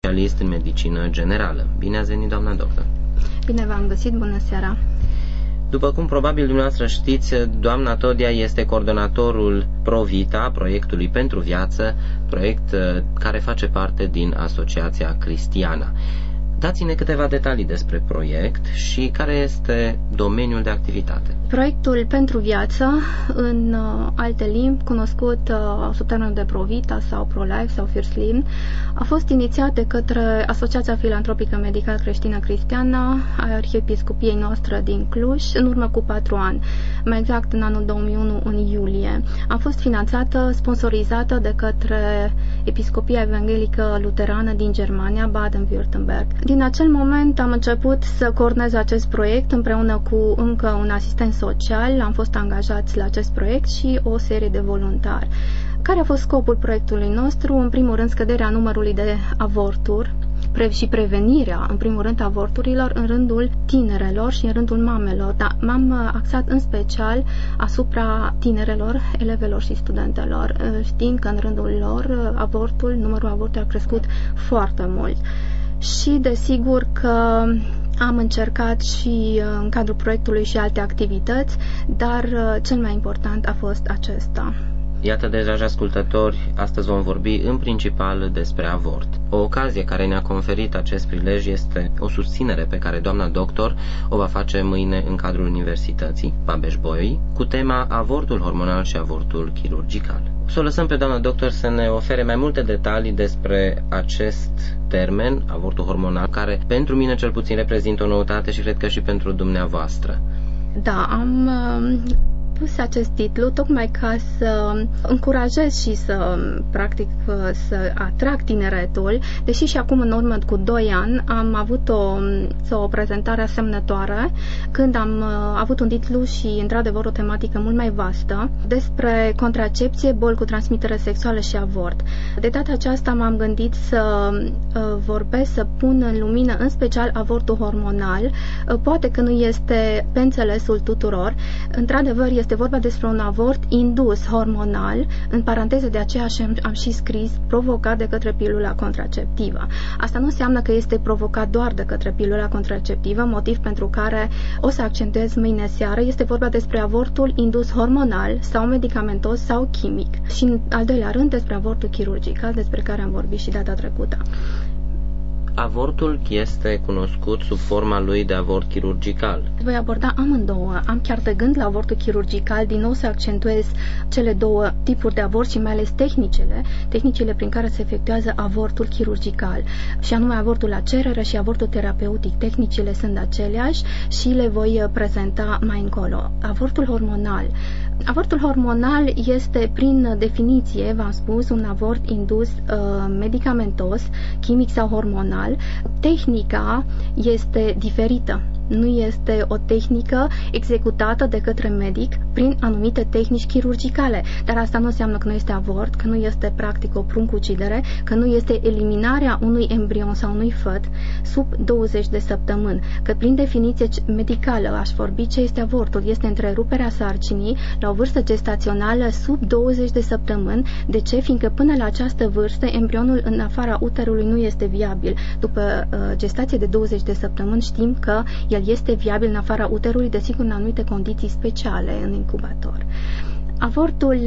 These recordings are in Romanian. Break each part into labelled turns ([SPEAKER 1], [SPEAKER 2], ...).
[SPEAKER 1] specialist în medicină generală. Bine ați venit, doamna doctor!
[SPEAKER 2] Bine v-am găsit, bună seara!
[SPEAKER 1] După cum probabil dumneavoastră știți, doamna Todia este coordonatorul ProVita, proiectului pentru viață, proiect care face parte din Asociația Cristiana. Dați-ne câteva detalii despre proiect și care este domeniul de activitate.
[SPEAKER 2] Proiectul pentru viață, în alte limbi, cunoscut sub termenul de ProVita sau ProLife sau First Limb, a fost inițiat de către Asociația Filantropică Medical Creștină Cristiană a Arhiepiscopiei noastre din Cluj în urmă cu 4 ani, mai exact în anul 2001, în iulie. A fost finanțată, sponsorizată de către Episcopia Evanghelică Luterană din Germania, Baden-Württemberg. Din acel moment am început să coordonez acest proiect împreună cu încă un asistent social. Am fost angajați la acest proiect și o serie de voluntari. Care a fost scopul proiectului nostru? În primul rând, scăderea numărului de avorturi și prevenirea, în primul rând, avorturilor în rândul tinerelor și în rândul mamelor. Dar m-am axat în special asupra tinerelor, elevelor și studentelor, știind că în rândul lor numărul avorturilor a crescut foarte mult. Și desigur că am încercat și în cadrul proiectului și alte activități, dar cel mai important a fost acesta.
[SPEAKER 1] Iată, dragi ascultători, astăzi vom vorbi în principal despre avort. O ocazie care ne-a conferit acest prilej este o susținere pe care doamna doctor o va face mâine în cadrul Universității Babeș-Bolyai cu tema avortul hormonal și avortul chirurgical. O să o lăsăm pe doamna doctor să ne ofere mai multe detalii despre acest termen, avortul hormonal, care pentru mine cel puțin reprezintă o noutate și cred că și pentru dumneavoastră.
[SPEAKER 2] Da, am pus acest titlu tocmai ca să încurajez și să să atrag tineretul, deși și acum în urmă cu 2 ani am avut o prezentare asemănătoare când am avut un titlu și într-adevăr o tematică mult mai vastă despre contracepție, boli cu transmitere sexuală și avort. De data aceasta m-am gândit să vorbesc, să pun în lumină în special avortul hormonal. Poate că nu este pe înțelesul tuturor. Într-adevăr, este vorba despre un avort indus hormonal, în paranteză de aceea am și scris provocat de către pilula contraceptivă. Asta nu înseamnă că este provocat doar de către pilula contraceptivă, motiv pentru care o să accentuez mâine seară. Este vorba despre avortul indus hormonal sau medicamentos sau chimic. Și în al doilea rând despre avortul chirurgical, despre care am vorbit și data trecută.
[SPEAKER 1] Avortul este cunoscut sub forma lui de avort chirurgical.
[SPEAKER 2] Voi aborda amândouă. Am chiar de gând la avortul chirurgical, din nou să accentuez cele două tipuri de avort și mai ales tehnicile prin care se efectuează avortul chirurgical, și anume avortul la cerere și avortul terapeutic. Tehnicile sunt aceleași și le voi prezenta mai încolo. Avortul hormonal. Avortul hormonal este, prin definiție, v-am spus, un avort indus medicamentos, chimic sau hormonal. Tehnica este diferită. Nu este o tehnică executată de către medic prin anumite tehnici chirurgicale, dar asta nu înseamnă că nu este avort, că nu este practic o pruncucidere, că nu este eliminarea unui embrion sau unui făt sub 20 de săptămâni, că prin definiție medicală aș vorbi ce este avortul, este întreruperea sarcinii la o vârstă gestațională sub 20 de săptămâni. De ce? Fiindcă până la această vârstă embrionul în afara uterului nu este viabil. După gestație de 20 de săptămâni știm că el este viabil în afara uterului, desigur în anumite condiții speciale în incubator. Avortul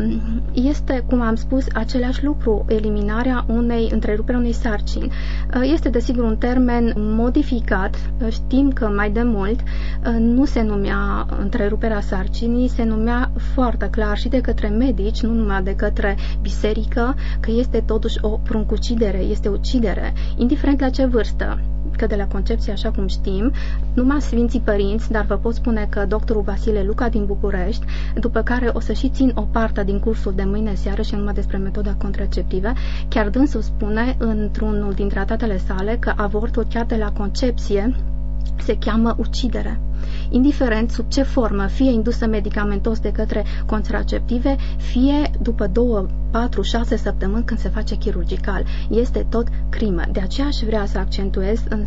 [SPEAKER 2] este, cum am spus, același lucru, eliminarea întrerupere unei sarcini. Este, desigur, un termen modificat. Știm că mai de mult nu se numea întreruperea sarcinii, se numea foarte clar și de către medici, nu numai de către biserică, că este totuși o pruncucidere, este ucidere, indiferent la ce vârstă. Că de la concepție, așa cum știm, numai Sfinții Părinți, dar vă pot spune că doctorul Vasile Luca din București, după care o să și țin o parte din cursul de mâine seară și numai despre metoda contraceptivă, chiar dânsul spune într-unul din tratatele sale că avortul chiar de la concepție se cheamă ucidere. Indiferent sub ce formă, fie indusă medicamentos de către contraceptive, fie după 2, 4, 6 săptămâni când se face chirurgical. Este tot crimă. De aceea aș vrea să accentuez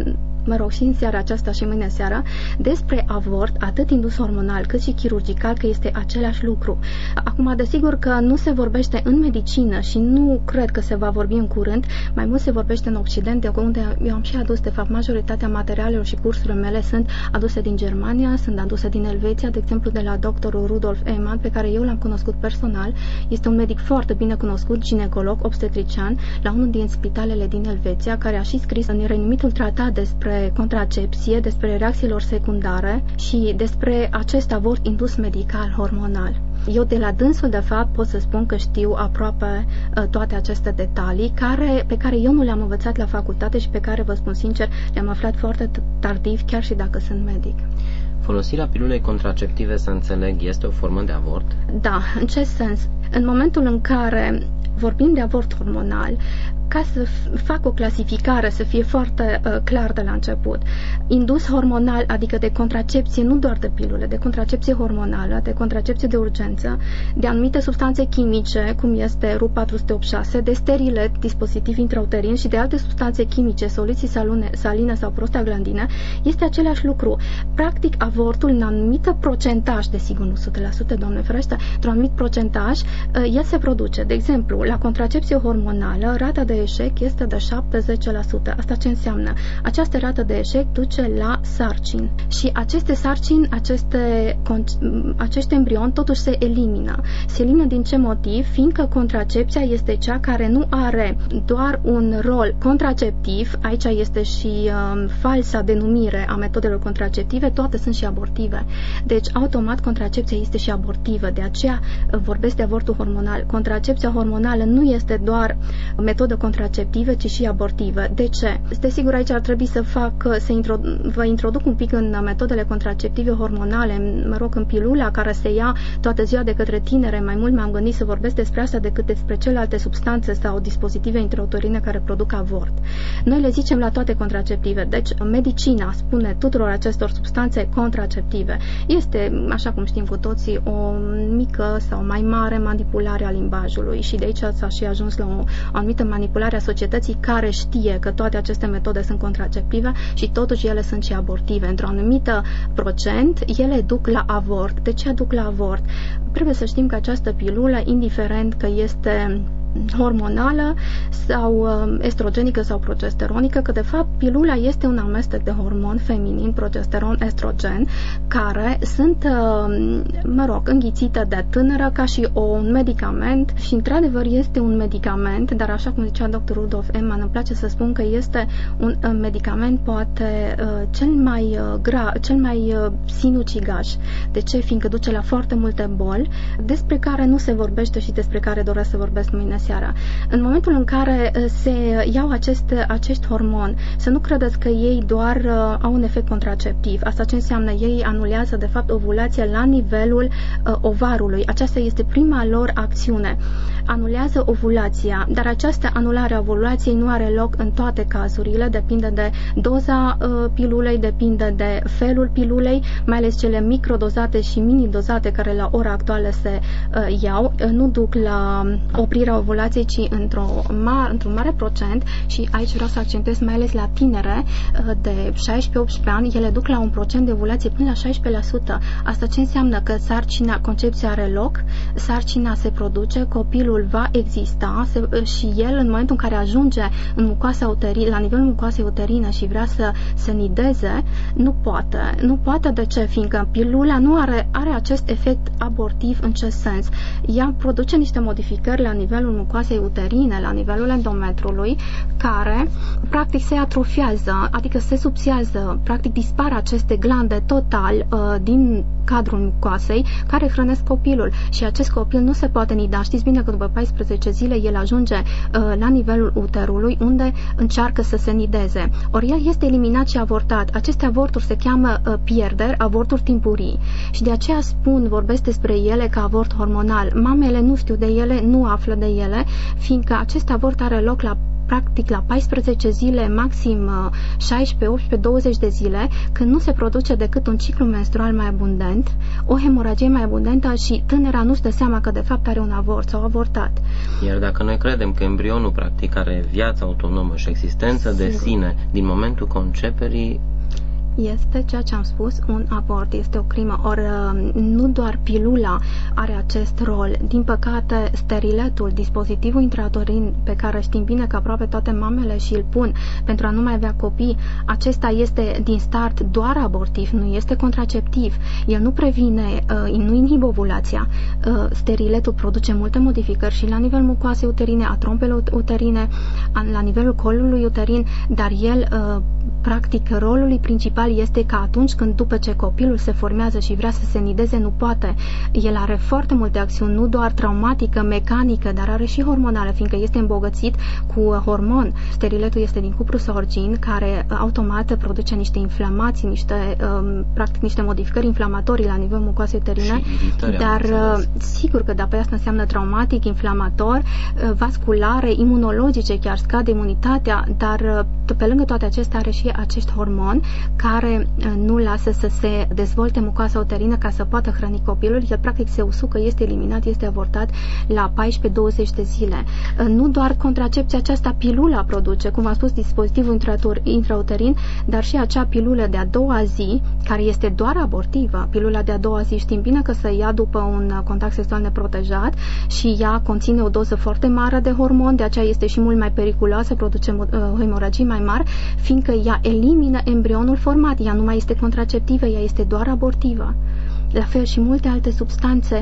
[SPEAKER 2] și în seara aceasta și mâine seara, despre avort, atât indus hormonal cât și chirurgical, că este același lucru. Acum, desigur că nu se vorbește în medicină și nu cred că se va vorbi în curând, mai mult se vorbește în Occident, de unde eu am și adus, de fapt, majoritatea materialelor și cursurile mele sunt aduse din Germania, sunt aduse din Elveția, de exemplu de la doctorul Rudolf Eman, pe care eu l-am cunoscut personal. Este un medic foarte bine cunoscut, ginecolog, obstetrician, la unul din spitalele din Elveția, care a și scris în renumitul tratat despre contracepție, despre reacțiilor secundare și despre acest avort indus medical hormonal. Eu de la dânsul, de fapt, pot să spun că știu aproape toate aceste detalii pe care eu nu le-am învățat la facultate și pe care, vă spun sincer, le-am aflat foarte tardiv, chiar și dacă sunt medic.
[SPEAKER 1] Folosirea pilulei contraceptive, să înțeleg, este o formă de avort?
[SPEAKER 2] Da, în ce sens? În momentul în care vorbim de avort hormonal, ca să fac o clasificare, să fie foarte clar de la început, indus hormonal, adică de contracepție, nu doar de pilule, de contracepție hormonală, de contracepție de urgență, de anumite substanțe chimice, cum este RU486, de sterilet, dispozitiv intrauterin și de alte substanțe chimice, soluții saline sau prostaglandine, este același lucru. Practic, avortul, în anumit procentaj, desigur nu 100%, Doamne ferește, într-un anumit procentaj, el se produce. De exemplu, la contracepție hormonală, rata de eșec este de 70%. Asta ce înseamnă? Această rată de eșec duce la sarcini. Și aceste sarcini, acești embrioni totuși se elimină. Se elimină din ce motiv? Fiindcă contracepția este cea care nu are doar un rol contraceptiv, aici este și falsa denumire a metodelor contraceptive, toate sunt și abortive. Deci, automat, contracepția este și abortivă. De aceea vorbesc de avortul hormonal. Contracepția hormonală nu este doar metodă contraceptivă, ci și abortivă. De ce? Desigur, aici ar trebui să vă introduc un pic în metodele contraceptive hormonale, în pilula care se ia toată ziua de către tinere. Mai mult m-am gândit să vorbesc despre asta decât despre celelalte substanțe sau dispozitive intrauterine care produc avort. Noi le zicem la toate contraceptive. Deci, medicina spune tuturor acestor substanțe contraceptive. Este, așa cum știm cu toții, o mică sau mai mare manipulare a limbajului și de aici s-a și ajuns la o anumită manipulare a societății care știe că toate aceste metode sunt contraceptive și totuși ele sunt și abortive. Într-o anumită procent, ele duc la avort. De ce duc la avort? Trebuie să știm că această pilulă, indiferent că este hormonală sau estrogenică sau progesteronică, că de fapt pilula este un amestec de hormon feminin, progesteron, estrogen, care sunt, înghițite de tânără ca și un medicament și într-adevăr este un medicament, dar așa cum zicea dr. Rudolf Eman, îmi place să spun că este un medicament poate cel mai sinucigaș. De ce? Fiindcă duce la foarte multe boli despre care nu se vorbește și despre care doresc să vorbesc mâine seara. În momentul în care se iau acești hormoni, să nu credeți că ei doar au un efect contraceptiv. Asta ce înseamnă? Ei anulează de fapt ovulația la nivelul ovarului. Aceasta este prima lor acțiune. Anulează ovulația, dar această anulare a ovulației nu are loc în toate cazurile, depinde de doza pilulei, depinde de felul pilulei, mai ales cele microdozate și mini-dozate care la ora actuală se iau, nu duc la oprirea ovulației, ci într-un mare procent, și aici vreau să accentuez mai ales la tinere de 16-18 ani, ele duc la un procent de ovulație până la 16%. Asta ce înseamnă? Că concepția are loc, sarcina se produce, copilul va exista și el, în momentul în care ajunge în mucoasa uterină, la nivelul mucoasei uterine și vrea să se nideze, nu poate. Nu poate. De ce? Fiindcă pilula nu are acest efect abortiv. În ce sens? Ea produce niște modificări la nivelul mucoasei uterine, la nivelul endometrului, care practic se atrofiază, adică se subțiază, practic dispar aceste glande total din cadrul mucoasei care hrănesc copilul și acest copil nu se poate nida. Știți bine că după 14 zile el ajunge la nivelul uterului unde încearcă să se nideze. Ori el este eliminat și avortat. Aceste avorturi se cheamă pierderi, avorturi timpurii și de aceea vorbesc despre ele ca avort hormonal. Mamele nu știu de ele, nu află de ele, fiindcă acest avort are loc la practic la 14 zile, maxim 16, 18, 20 de zile, când nu se produce decât un ciclu menstrual mai abundent, o hemoragie mai abundentă și tânăra nu-și dă seama că de fapt are un avort sau avortat.
[SPEAKER 1] Iar dacă noi credem că embrionul practic are viață autonomă și existență de sine din momentul conceperii,
[SPEAKER 2] este ceea ce am spus, un avort, este o crimă. Ori nu doar pilula are acest rol. Din păcate, steriletul, dispozitivul intrauterin pe care știm bine că aproape toate mamele și îl pun pentru a nu mai avea copii, acesta este din start doar abortiv, nu este contraceptiv. El nu previne, nu inhibă ovulația. Steriletul produce multe modificări și la nivelul mucoasei uterine, a trompelor uterine, la nivelul colului uterin, dar el, practic, rolul lui principal este că atunci când după ce copilul se formează și vrea să se nideze, nu poate. El are foarte multe acțiuni, nu doar traumatică, mecanică, dar are și hormonală, fiindcă este îmbogățit cu hormon. Steriletul este din cupru sorgin, care automat produce niște inflamații, practic niște modificări inflamatorii la nivelul mucoasei uterine, dar sigur că dacă asta înseamnă traumatic, inflamator, vasculare, imunologice, chiar scade imunitatea, dar pe lângă toate acestea are și acest hormon care nu lasă să se dezvolte mucoasa uterină ca să poată hrăni copilul. El practic se usucă, este eliminat, este avortat la 14-20 de zile. Nu doar contracepția aceasta, pilula produce, cum am spus, dispozitivul intrauterin, dar și acea pilulă de a doua zi, care este doar abortivă. Pilula de a doua zi știm bine că se ia după un contact sexual neprotejat și ea conține o doză foarte mare de hormon, de aceea este și mult mai periculoasă, produce hemoragii mai mari, fiindcă ea elimină embrionul format, ea nu mai este contraceptivă, ea este doar abortivă. La fel și multe alte substanțe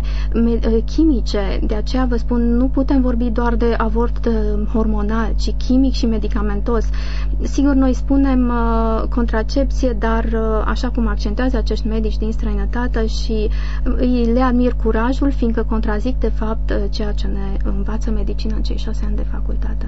[SPEAKER 2] chimice, de aceea vă spun, nu putem vorbi doar de avort hormonal, ci chimic și medicamentos. Sigur, noi spunem contracepție, dar așa cum accentează acești medici din străinătate și le admir curajul, fiindcă contrazic de fapt ceea ce ne învață medicina în cei 6 ani de facultate.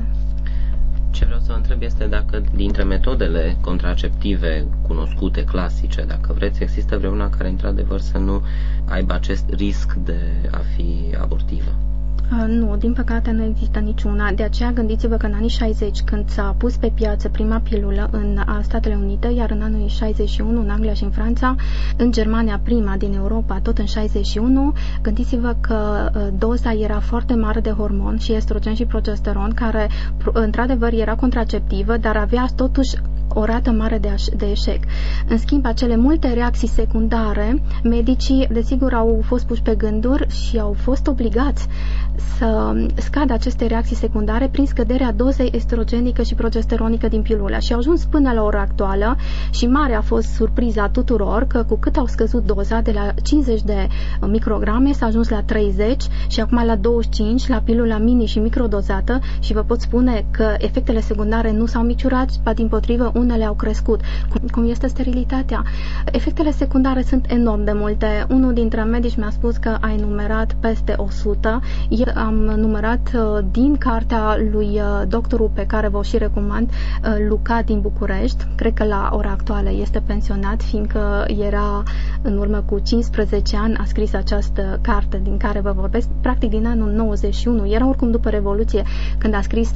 [SPEAKER 1] Ce vreau să vă întreb este dacă dintre metodele contraceptive cunoscute, clasice, dacă vreți, există vreuna care într-adevăr să nu aibă acest risc de a fi abortivă.
[SPEAKER 2] Nu, din păcate nu există niciuna. De aceea gândiți-vă că în anii 60, când s-a pus pe piață prima pilulă în Statele Unite, iar în anul 61 în Anglia și în Franța, în Germania prima din Europa, tot în 61, gândiți-vă că doza era foarte mare de hormon și estrogen și progesteron, care într-adevăr era contraceptivă, dar avea totuși o rată mare de eșec. În schimb, acele multe reacții secundare, medicii, desigur, au fost puși pe gânduri și au fost obligați să scadă aceste reacții secundare prin scăderea dozei estrogenică și progesteronică din pilulă. Și au ajuns până la ora actuală și mare a fost surpriza tuturor că cu cât au scăzut doza de la 50 de micrograme s-a ajuns la 30 și acum la 25 la pilula mini și microdozată și vă pot spune că efectele secundare nu s-au micșorat, ba dimpotrivă, unele au crescut. Cum este sterilitatea? Efectele secundare sunt enorm de multe. Unul dintre medici mi-a spus că a enumerat peste 100. Eu am numărat din cartea lui doctorul pe care vă și recomand, Luca din București. Cred că la ora actuală este pensionat, fiindcă era în urmă cu 15 ani, a scris această carte din care vă vorbesc, practic din anul 91. Era oricum după Revoluție, când a scris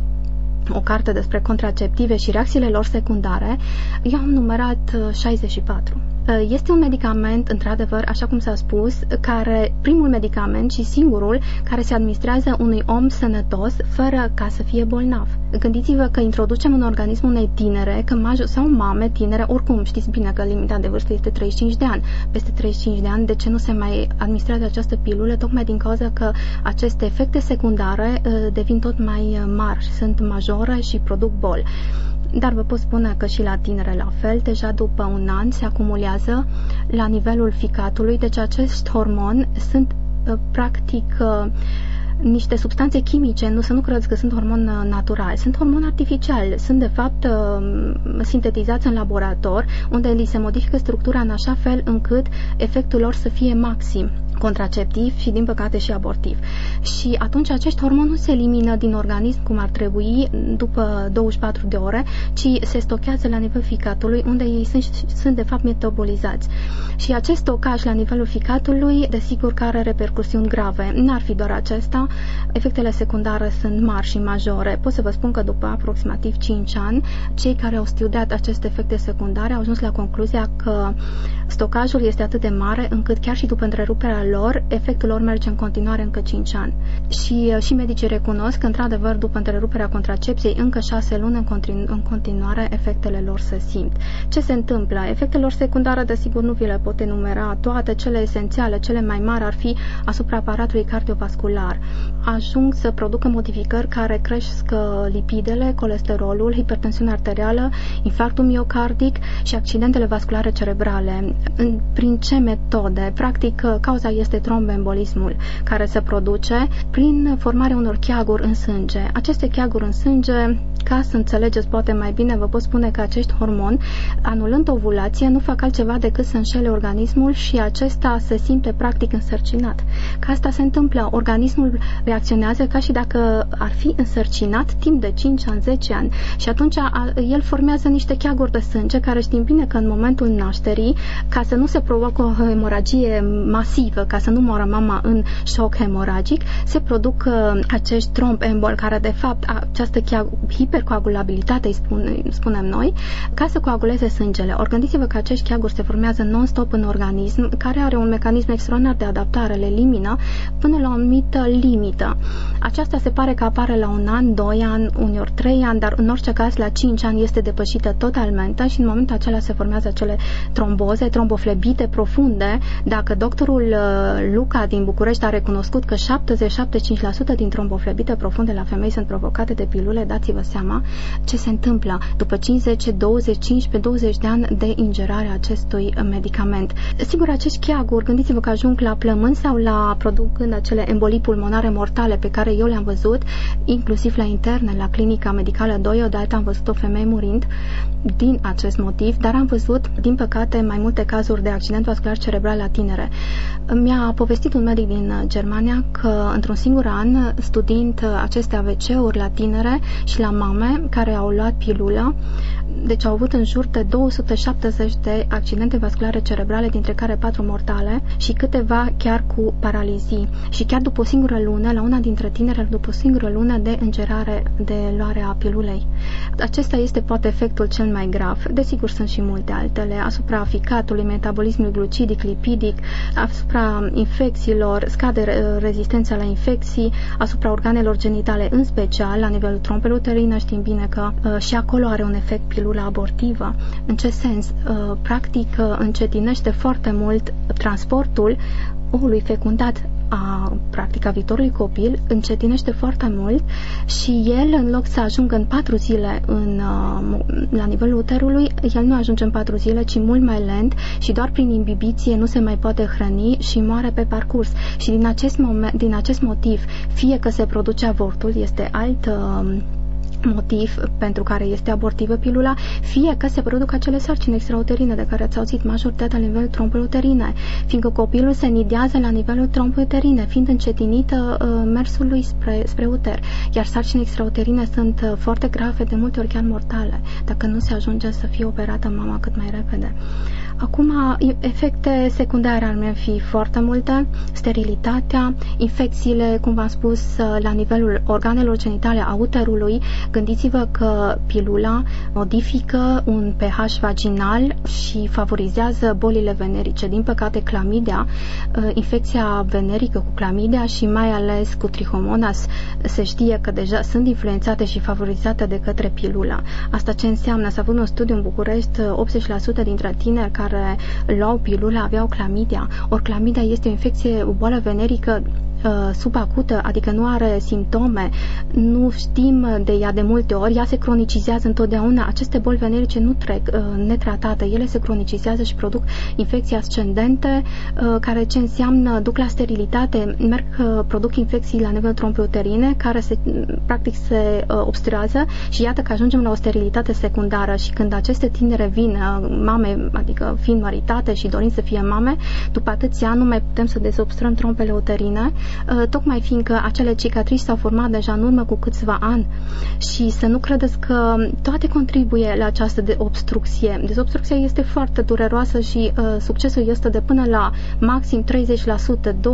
[SPEAKER 2] o carte despre contraceptive și reacțiile lor secundare. Eu am numărat 64. Este un medicament, într-adevăr, așa cum s-a spus, primul medicament și singurul care se administrează unui om sănătos fără ca să fie bolnav. Gândiți-vă că introducem în organism unei tinere, sau mame tinere, oricum știți bine că limita de vârstă este 35 de ani. Peste 35 de ani, de ce nu se mai administrează această pilulă? Tocmai din cauza că aceste efecte secundare devin tot mai mari, sunt majore și produc boli. Dar vă pot spune că și la tinere la fel, deja după un an se acumulează la nivelul ficatului, deci acești hormoni sunt practic niște substanțe chimice, să nu credeți că sunt hormoni naturali, sunt hormoni artificiali, sunt de fapt sintetizați în laborator, unde li se modifică structura în așa fel încât efectul lor să fie maxim. contraceptiv și, din păcate, și abortiv. Și atunci acești hormoni nu se elimină din organism cum ar trebui după 24 de ore, ci se stochează la nivelul ficatului, unde ei sunt de fapt metabolizați. Și acest stocaj la nivelul ficatului, desigur că are repercusiuni grave. N-ar fi doar acesta, efectele secundare sunt mari și majore. Pot să vă spun că după aproximativ 5 ani, cei care au studiat aceste efecte secundare au ajuns la concluzia că stocajul este atât de mare încât chiar și după întreruperea lor, efectul lor merge în continuare încă 5 ani. Și medicii recunosc că, într-adevăr, după întreruperea contracepției, încă 6 luni în continuare efectele lor se simt. Ce se întâmplă? Efectele lor secundare, desigur, nu vi le pot enumera toate, cele esențiale, cele mai mari ar fi asupra aparatului cardiovascular. Ajung să producă modificări care cresc lipidele, colesterolul, hipertensiunea arterială, infarctul miocardic și accidentele vasculare cerebrale. Prin ce metode? Practic, cauza este tromboembolismul, care se produce prin formarea unor cheaguri în sânge. Aceste cheaguri în sânge, ca să înțelegeți poate mai bine, vă pot spune că acești hormoni, anulând ovulația, nu fac altceva decât să înșele organismul și acesta se simte practic însărcinat. Ca asta se întâmplă, organismul reacționează ca și dacă ar fi însărcinat timp de 5 ani, 10 ani și atunci el formează niște cheaguri de sânge care știm bine că în momentul nașterii, ca să nu se provoacă o hemoragie masivă, ca să nu moară mama în șoc hemoragic, se produc acești tromboemboli care de fapt această hipercoagulabilitate spunem noi, ca să coaguleze sângele. Gândiți-vă că acești cheaguri se formează non-stop în organism, care are un mecanism extraordinar de adaptare, le elimină până la o anumită limită. Aceasta se pare că apare la 1 an, 2 ani, uneori 3 ani, dar în orice caz la 5 ani este depășită totalmente și în momentul acela se formează acele tromboze, tromboflebite profunde. Dacă doctorul Luca din București a recunoscut că 70-75% din tromboflebite profunde la femei sunt provocate de pilule, dați-vă seama ce se întâmplă după 50, 20, 15, 20 de ani de ingerarea acestui medicament. Sigur, acești cheaguri, gândiți-vă că ajung la plămâni sau producând acele embolii pulmonare mortale pe care eu le-am văzut, inclusiv la interne, la clinica medicală 2, odată am văzut o femeie murind din acest motiv, dar am văzut, din păcate, mai multe cazuri de accident vascular cerebral la tinere. Mi-a povestit un medic din Germania că într-un singur an, studiind aceste AVC-uri la tinere și la mame care au luat pilulă, deci au avut în jur de 270 de accidente vasculare cerebrale, dintre care 4 mortale și câteva chiar cu paralizii. Și chiar după o singură lună, la una dintre tinere, după o singură lună de îngerare, de luare a pilulei. Acesta este poate efectul cel mai grav. Desigur, sunt și multe altele, asupra ficatului, metabolismului glucidic, lipidic, asupra infecțiilor, scade rezistența la infecții, asupra organelor genitale, în special la nivelul trompei uterine. Știm bine că și acolo are un efect pilula abortivă. În ce sens? Practic încetinește foarte mult transportul ovului fecundat a viitorului copil, încetinește foarte mult și el, în loc să ajungă în 4 zile la nivelul uterului, el nu ajunge în 4 zile, ci mult mai lent și doar prin imbibiție nu se mai poate hrăni și moare pe parcurs. Și din acest motiv, fie că se produce avortul, este alt motiv pentru care este abortivă pilula, fie că se produc acele sarcini extrauterine de care ați auzit, majoritatea la nivelul trompei uterine, fiindcă copilul se nidează la nivelul trompei uterine, fiind încetinită mersul lui spre uter, iar sarcini extrauterine sunt foarte grave, de multe ori chiar mortale, dacă nu se ajunge să fie operată mama cât mai repede. Acum, efecte secundare ar mai fi foarte multe, sterilitatea, infecțiile, cum v-am spus, la nivelul organelor genitale a uterului. Gândiți-vă că pilula modifică un pH vaginal și favorizează bolile venerice. Din păcate, clamidia, infecția venerică cu clamidia și mai ales cu trihomonas, se știe că deja sunt influențate și favorizate de către pilula. Asta ce înseamnă? S-a avut un studiu în București, 80% dintre tineri care luau pilula aveau clamidia. Ori clamidia este o infecție, o boală venerică subacută, adică nu are simptome, nu știm de ea de multe ori, ea se cronicizează întotdeauna. Aceste boli venerice nu trec netratate, ele se cronicizează și produc infecții ascendente, care ce înseamnă, duc la sterilitate, produc infecții la nivelul trompei uterine, care practic se obstruează și iată că ajungem la o sterilitate secundară. Și când aceste tinere vin, mame, adică fiind măritate și dorind să fie mame, după atâția ani nu mai putem să dezobstrăm trompele uterine, tocmai fiindcă acele cicatrici s-au format deja în urmă cu câțiva ani. Și să nu credeți că toate contribuie la această obstrucție. Dezobstrucția este foarte dureroasă și succesul este de până la maxim 30%, 20-30%,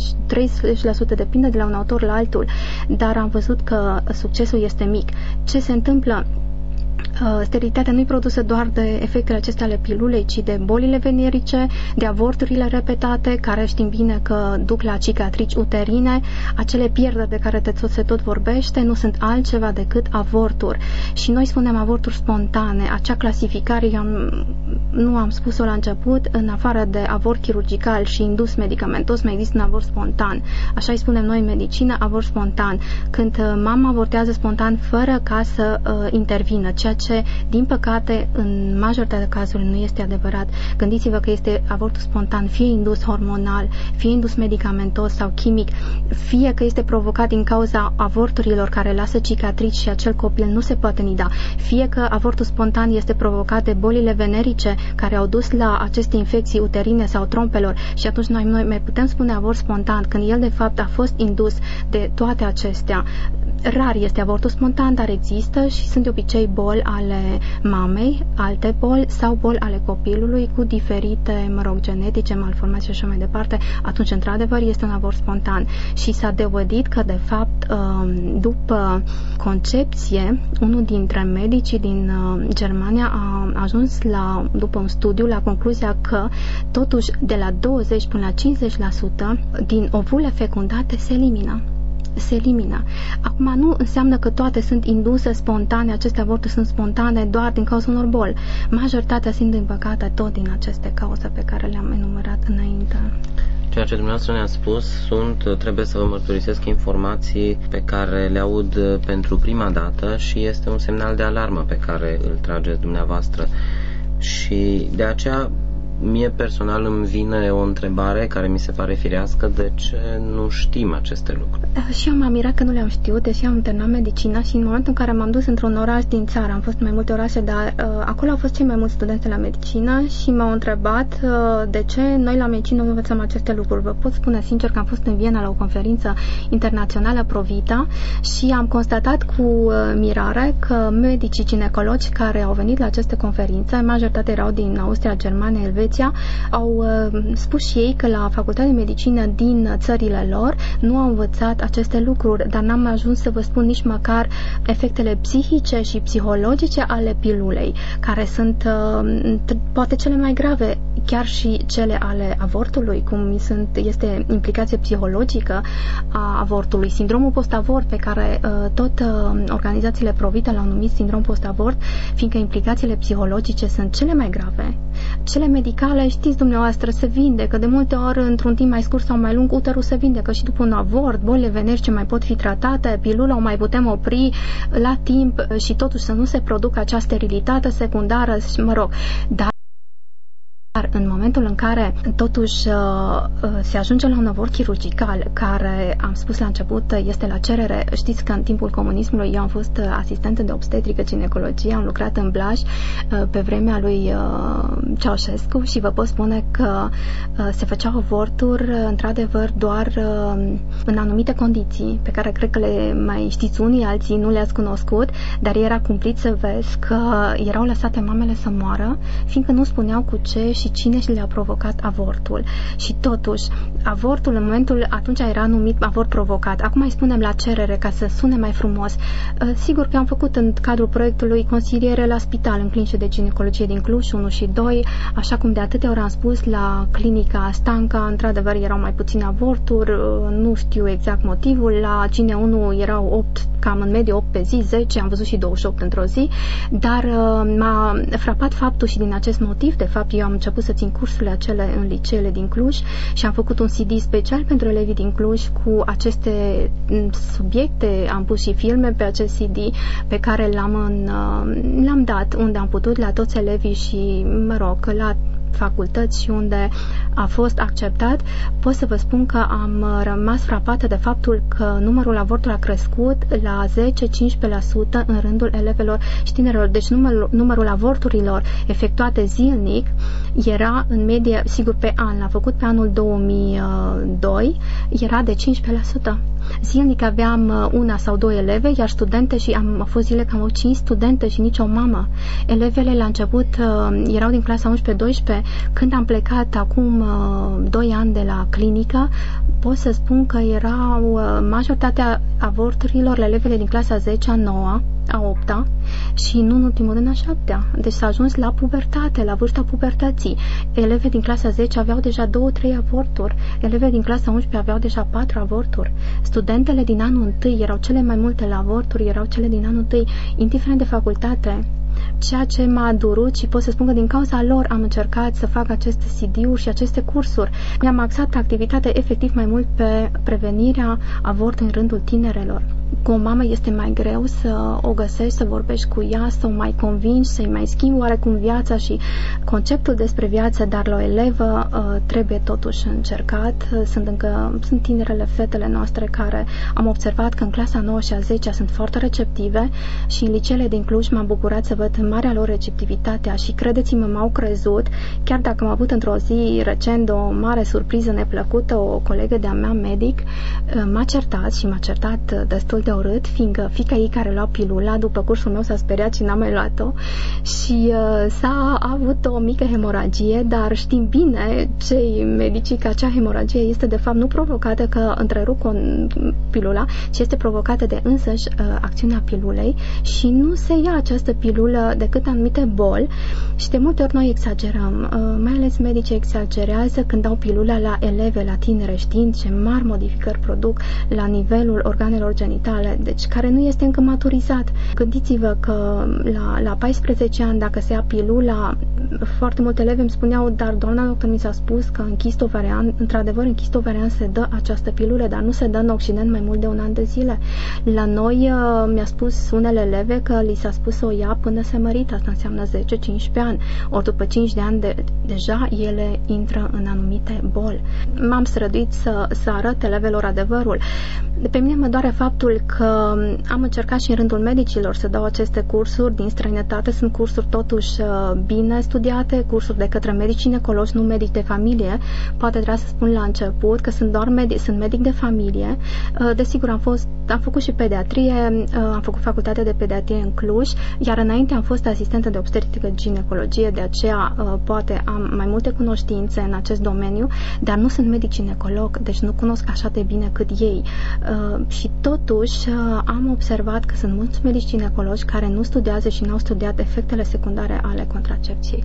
[SPEAKER 2] depinde de la un autor la altul, dar am văzut că succesul este mic. Ce se întâmplă? Sterilitatea nu e produsă doar de efectele acestea ale pilulei, ci de bolile venerice, de avorturile repetate, care știm bine că duc la cicatrici uterine. Acele pierderi de care se tot vorbește nu sunt altceva decât avorturi. Și noi spunem avorturi spontane. Acea clasificare, eu nu am spus-o la început, în afară de avort chirurgical și indus medicamentos, mai există un avort spontan. Așa îi spunem noi în medicină, avort spontan. Când mama avortează spontan fără ca să intervină, ceea ce, din păcate, în majoritatea cazurilor nu este adevărat. Gândiți-vă că este avortul spontan, fie indus hormonal, fie indus medicamentos sau chimic, fie că este provocat din cauza avorturilor care lasă cicatrici și acel copil nu se poate nida, fie că avortul spontan este provocat de bolile venerice care au dus la aceste infecții uterine sau trompelor și atunci noi mai putem spune avort spontan când el de fapt a fost indus de toate acestea. Rar este avortul spontan, dar există și sunt de obicei boli ale mamei, alte boli sau boli ale copilului cu diferite, genetice, malformații și așa mai departe. Atunci, într-adevăr, este un avort spontan. Și s-a dovedit că, de fapt, după concepție, unul dintre medicii din Germania a ajuns după un studiu la concluzia că, totuși, de la 20 până la 50% din ovule fecundate se elimină. Acum nu înseamnă că toate sunt induse spontane, aceste avorturi sunt spontane doar din cauza unor boli. Majoritatea sunt, din păcate, tot din aceste cauze pe care le-am enumerat înainte.
[SPEAKER 1] Ceea ce dumneavoastră ne-a spus trebuie să vă mărturisesc, informații pe care le aud pentru prima dată și este un semnal de alarmă pe care îl trageți dumneavoastră. Și de aceea mie personal îmi vine o întrebare care mi se pare firească: de ce nu știm aceste lucruri?
[SPEAKER 2] Și eu m-am mirat că nu le-am știut, deși am terminat medicina și în momentul în care m-am dus într-un oraș din țară, am fost în mai multe orașe, dar acolo au fost cei mai mulți studenți la medicină și m-au întrebat de ce noi la medicină nu învățăm aceste lucruri. Vă pot spune sincer că am fost în Viena la o conferință internațională Provita și am constatat cu mirare că medicii ginecologi care au venit la aceste conferințe, majoritatea erau din Austria, Germania, Elveția, au spus și ei că la Facultatea de Medicină din țările lor nu au învățat aceste lucruri, dar n-am ajuns să vă spun nici măcar efectele psihice și psihologice ale pilulei, care sunt poate cele mai grave, chiar și cele ale avortului, cum este implicație psihologică a avortului, sindromul post-avort pe care tot organizațiile Provita l-au numit sindrom post-avort, fiindcă implicațiile psihologice sunt cele mai grave. Cele medicale, știți dumneavoastră, se vindecă de multe ori într-un timp mai scurt sau mai lung, uterul se vindecă și după un avort, bolile venerice mai pot fi tratate, pilula o mai putem opri la timp și totuși să nu se producă acea sterilitate secundară, dar în momentul în care totuși se ajunge la un avort chirurgical, care, am spus la început, este la cerere, știți că în timpul comunismului eu am fost asistentă de obstetrică ginecologie, am lucrat în Blaj pe vremea lui Ceaușescu și vă pot spune că se făceau avorturi într-adevăr doar în anumite condiții, pe care cred că le mai știți unii, alții nu le-ați cunoscut, dar era cumplit să vezi că erau lăsate mamele să moară, fiindcă nu spuneau cu ce și cine și le-a provocat avortul. Și totuși, avortul în momentul atunci era numit avort provocat. Acum îi spunem la cerere ca să sune mai frumos. Sigur că am făcut în cadrul proiectului consiliere la spital în clinice de ginecologie din Cluj 1 și 2, așa cum de atâtea ori am spus, la clinica Stanca, într-adevăr erau mai puține avorturi, nu știu exact motivul, la Gine 1 erau 8, cam în medie 8 pe zi, 10, am văzut și 28 într-o zi, dar m-a frapat faptul și din acest motiv, de fapt eu am început să să țin cursurile acele în liceele din Cluj și am făcut un CD special pentru elevii din Cluj cu aceste subiecte. Am pus și filme pe acest CD pe care l-am dat unde am putut la toți elevii și, la facultăți și unde a fost acceptat. Pot să vă spun că am rămas frapată de faptul că numărul avorturilor a crescut la 10-15% în rândul elevelor și tinerilor. Deci numărul avorturilor efectuate zilnic era în medie, sigur pe an, l-a făcut pe anul 2002, era de 15%. Zilnic aveam 1 sau 2 eleve, iar studente, și au fost zile că am avut 5 studente și nicio mamă. Elevele la început erau din clasa 11-12. Când am plecat acum 2 ani de la clinică, pot să spun că erau majoritatea avorturilor la elevele din clasa 10-a, 9-a, a 8-a și nu în ultimul rând a 7-a. Deci s-a ajuns la pubertate, la vârsta pubertății. Eleve din clasa 10 aveau deja 2-3 avorturi. Eleve din clasa 11 aveau deja 4 avorturi. Studentele din anul 1 erau cele mai multe la avorturi, erau cele din anul 1, indiferent de facultate. Ceea ce m-a durut și pot să spun că din cauza lor am încercat să fac aceste CD-uri și aceste cursuri. Mi-am axat activitatea efectiv mai mult pe prevenirea avortului în rândul tinerelor. Cu o mamă este mai greu să o găsești, să vorbești cu ea, să o mai convingi, să-i mai schimbi oarecum viața și conceptul despre viață, dar la o elevă trebuie totuși încercat. Sunt tinerele fetele noastre care am observat că în clasa 9 și a 10 sunt foarte receptive și în liceele din Cluj m-am bucurat să văd marea lor receptivitatea și credeți-mă, m-au crezut, chiar dacă am avut într-o zi recent o mare surpriză neplăcută, o colegă de-a mea medic m-a certat și m-a certat destul de urât, fiindcă fiica ei care lua pilula, după cursul meu s-a speriat și n-a mai luat-o și s-a avut o mică hemoragie, dar știm bine cei medici că acea hemoragie este de fapt nu provocată că întrerup pilula, ci este provocată de însăși acțiunea pilulei și nu se ia această pilulă decât anumite boli și de multe ori noi exagerăm, mai ales medicii exagerează când dau pilula la eleve, la tinere, știind ce mari modificări produc la nivelul organelor genitale, deci care nu este încă maturizat. Gândiți-vă că la 14 ani, dacă se ia pilula, foarte multe elevi îmi spuneau, dar doamna doctor mi s-a spus că în chist ovarian, într-adevăr în chist ovarian se dă această pilulă, dar nu se dă în Occident mai mult de 1 an de zile. La noi mi-a spus unele eleve că li s-a spus să o ia până se mărită, asta înseamnă 10-15 ani, ori după 5 de ani deja ele intră în anumite boli. M-am străduit să arăt elevelor adevărul. Pe mine mă doare faptul că am încercat și în rândul medicilor să dau aceste cursuri din străinătate. Sunt cursuri totuși bine studiate, cursuri de către medici ginecologi, nu medici de familie. Poate trebuia să spun la început că sunt doar sunt medic de familie. Desigur, am făcut și pediatrie, am făcut facultatea de pediatrie în Cluj, iar înainte am fost asistentă de obstetrică ginecologie, de aceea poate am mai multe cunoștințe în acest domeniu, dar nu sunt medic ginecolog, deci nu cunosc așa de bine cât ei. Și totuși am observat că sunt mulți medici ginecologi care nu studiază și nu au studiat efectele secundare ale contracepției.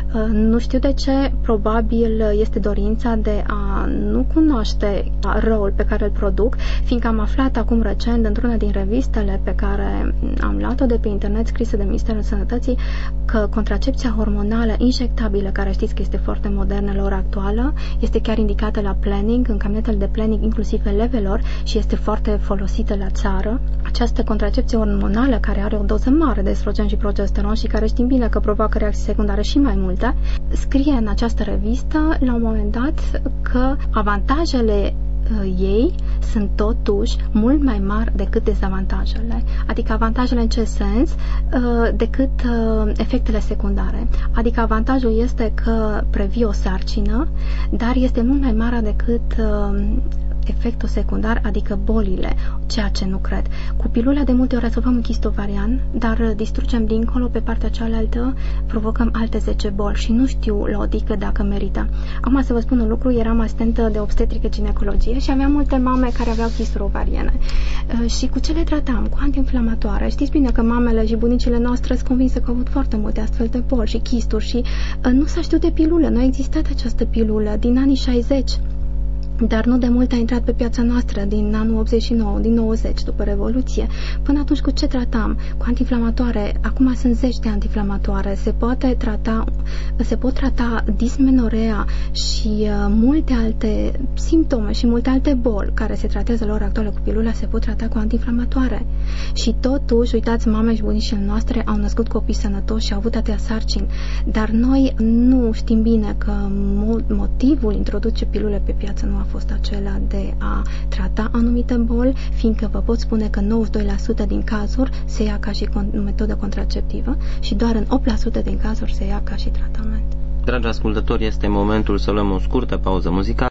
[SPEAKER 2] Nu știu de ce, probabil este dorința de a nu cunoaște răul pe care îl produc, fiindcă am aflat acum recent într-una din revistele pe care am luat-o de pe internet, scrisă de Ministerul Sănătății, că contracepția hormonală injectabilă, care știți că este foarte modernă la ora actuală, este chiar indicată la planning, în cabinetele de planning, inclusiv elevelor, și este foarte folosită la țară. Această contracepție hormonală, care are o doză mare de estrogen și progesteron și care știm bine că provoacă reacții secundare și mai multe, scrie în această revistă la un moment dat că avantajele ei sunt totuși mult mai mari decât dezavantajele. Adică avantajele în ce sens? Decât efectele secundare. Adică avantajul este că previi o sarcină, dar este mult mai mare decât efectul secundar, adică bolile, ceea ce nu cred. Cu pilula de multe ori rezolvăm un chist ovarian, dar distrugem dincolo, pe partea cealaltă, provocăm alte 10 boli și nu știu la o dică dacă merită. Acum să vă spun un lucru, eram asistentă de obstetrică ginecologie și aveam multe mame care aveau chisturi ovariene. Și cu ce le tratam? Cu antiinflamatoare. Știți bine că mamele și bunicile noastre sunt convinse că au avut foarte multe astfel de boli și chisturi și nu s-a știut de pilulă, nu a existat această pilulă din anii 60. dar nu de mult a intrat pe piața noastră din anul 89, din 90, după Revoluție. Până atunci cu ce tratam? Cu antiinflamatoare. Acum sunt zeci de antiinflamatoare. Se pot trata dismenorea și multe alte simptome și multe alte boli care se tratează la ora actuală cu pilula se pot trata cu antiinflamatoare. Și totuși, uitați, mame și bunicile noastre au născut copii sănătoși și au avut atâtea sarcini, dar noi nu știm bine că motivul introduce pilule pe piață nu a fost acela de a trata anumite boli, fiindcă vă pot spune că 92% din cazuri se ia ca și metodă contraceptivă și doar în 8% din cazuri se ia ca și tratament.
[SPEAKER 1] Dragi ascultători, este momentul să luăm o scurtă pauză muzicală.